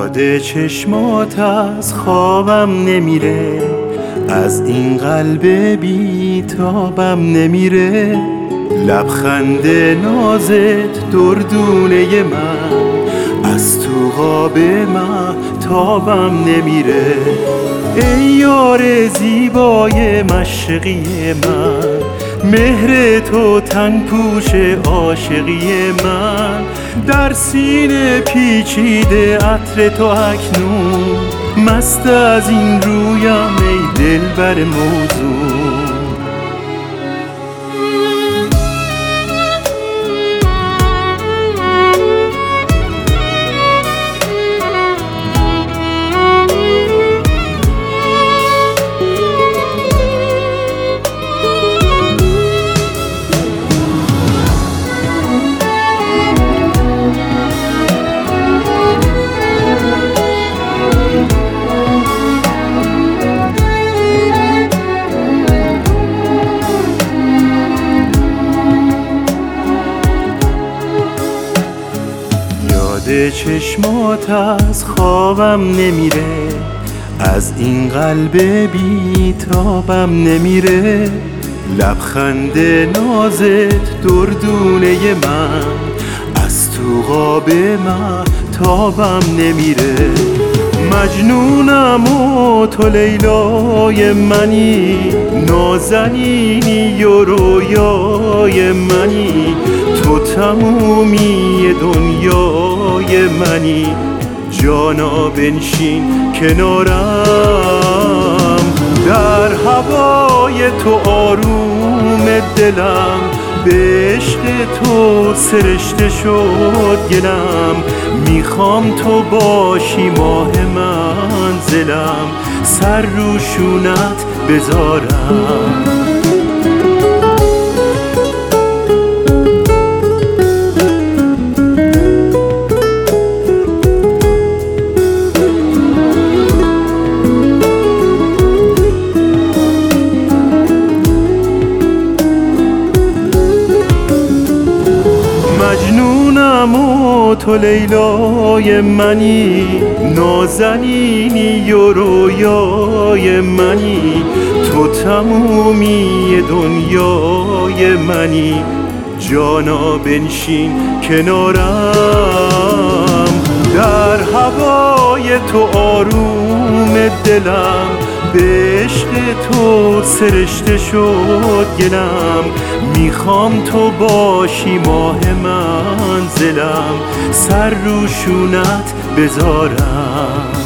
یاد چشمات از خوابم نمیره، از این قلب بیتابم نمیره. لبخند نازت دردونه من، از تو قاب مهتابم نمیره. ای یار زیبای مشرقی من، مهر تو تن پوش عاشقی من. در سینه پیچیده عطر تو اکنون، مست از این رویم ای دلبر موزون. یاد چشمات از خوابم نمیره، از این قلب بیتابم نمیره. لبخند نازت دردونه من، از تو قاب مهتابم نمیره. مجنونم و تو لیلای منی، نازنینی و رویای منی. تو تمومی دنیای منی، جانا بنشین کنارم. در هوای تو آروم دلم، به عشق تو سرشته شد گلم. میخوام تو باشی ماه منزلم، سر رو شونت بذارم. مجنونم و تو لیلای منی، نازنینی و رویای منی. تو تمومی دنیای منی، جانا بنشین کنارم. در هوای تو آروم دلم، به عشق تو سرشته شد گلم. میخوام تو باشی ماه منزلم، سر رو شونت بذارم.